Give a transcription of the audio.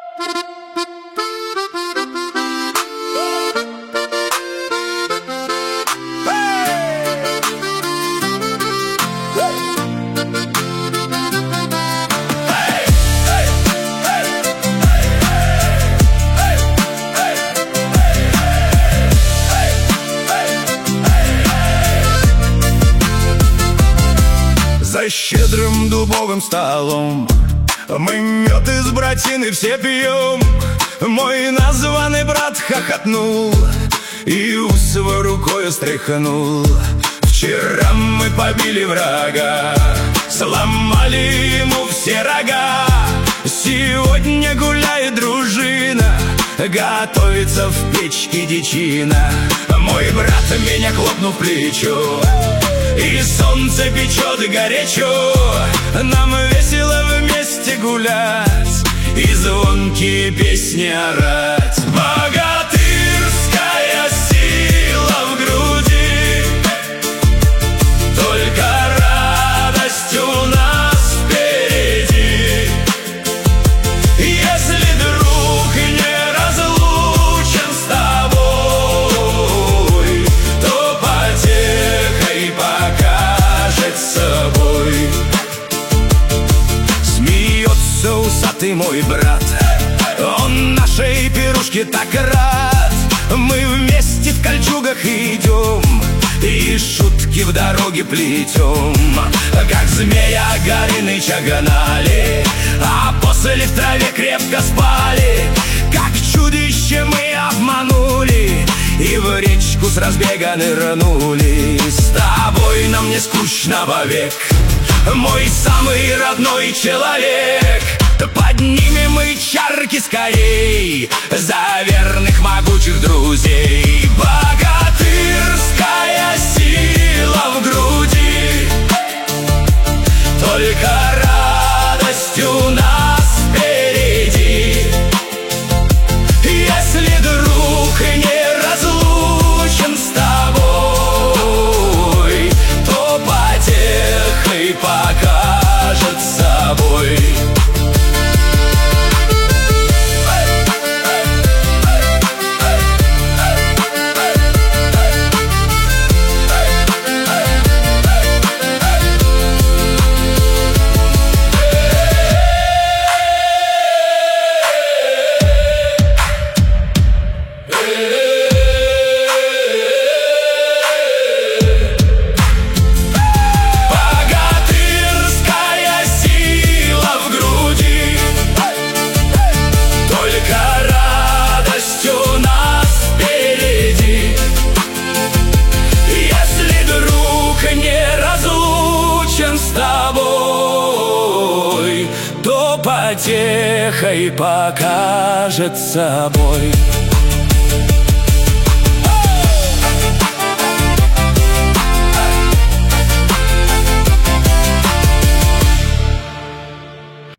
За щедрым дубовым столом мы мед из братины все пьем. Мой названный брат хохотнул и ус рукою стряхнул. Вчера мы побили врага, сломали ему все рога. Сегодня гуляет дружина, готовится в печке дичина. Мой брат меня хлопнул в плечо, и солнце печет горячо. Нам весело вместе гулять и звонкие песни орать. Богатырская сила в груди, только радость у нас впереди. Если друг не разлучен с тобой, то потехой покажет собой. Смеется усатый мой брат, он нашей пирушке так рад. Мы вместе в кольчугах идем и шутки в дороге плетем. Как змея Горыныча гнали, а после в траве крепко спали. Как чудище мы обманули и в речку с разбега нырнули. С тобой нам не скучно вовек, мой самый родной человек. Поднимем мы чарки скорей за верных могучих друзей. Богатырская сила в груди, только радость у нас впереди. Если друг не разлучен с тобой, то потехой покажет собой. Потехой покажет собой.